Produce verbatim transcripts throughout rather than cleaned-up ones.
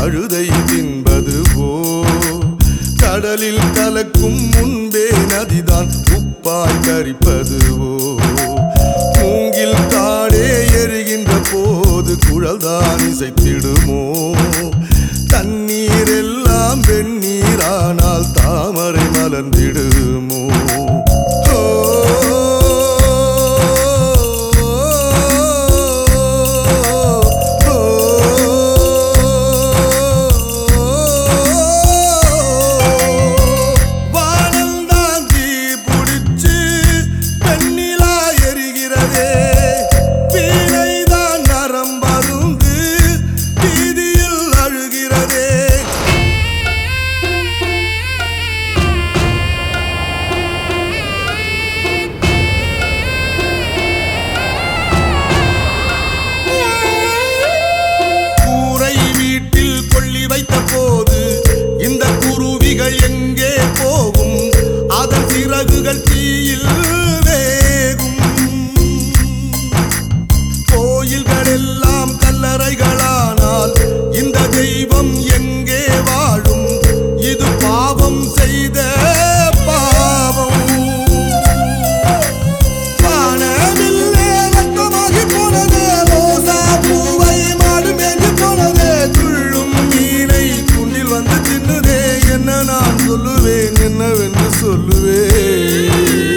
கழுதை தின்பதுவோ கடலில் கலக்கும் முன்பே நதிதான் உப்பாய் கரிப்பதுவோ மூங்கில் காடே எரிகின்ற போது குழல்தான் இசைத்திடுமோ தண்ணீர் எல்லாம் வெந்நீரானால் தாமரை மலர்ந்திடுமோ எங்கே போகும் அதன் சிறகுகள் தீயில் வேகும் கோயில்கள் எல்லாம் கல்லறைகளானால் இந்த தெய்வம் எங்கே வாழும் இது பாவம் செய்த பாவம் வானவில்லே ரத்தமாகி போனது ரோசா பூவை மாடு மேய்ந்து போனது துள்ளும் மீனை துண்ணில் வந்து தின்னுதே என்ன நான் சொல்லுவேன் என்னவென்று சொல்லுவேன்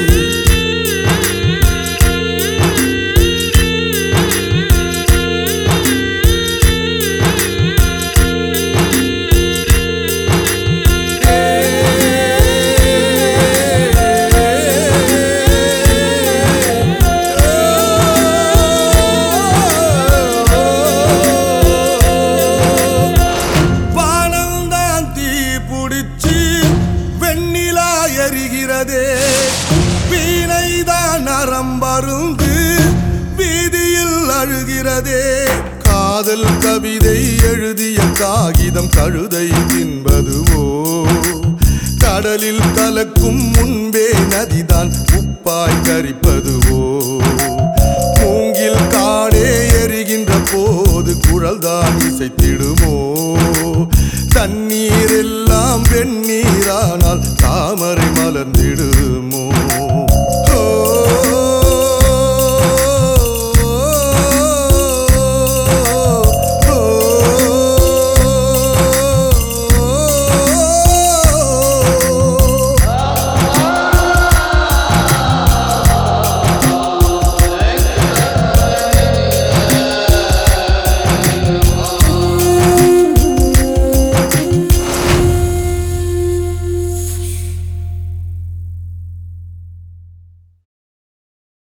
வீணைதான் நரம்பருந்து வீதியில் அழுகிறதே காதல் கவிதை எழுதிய காகிதம் கழுதை தின்பதுவோ கடலில் கலக்கும் முன்பே நதிதான் உப்பாய் கரிப்பதுவோ மூங்கில் காடே எரிகின்ற போது குழல்தான் இசைத்திடுமோ தண்ணீர்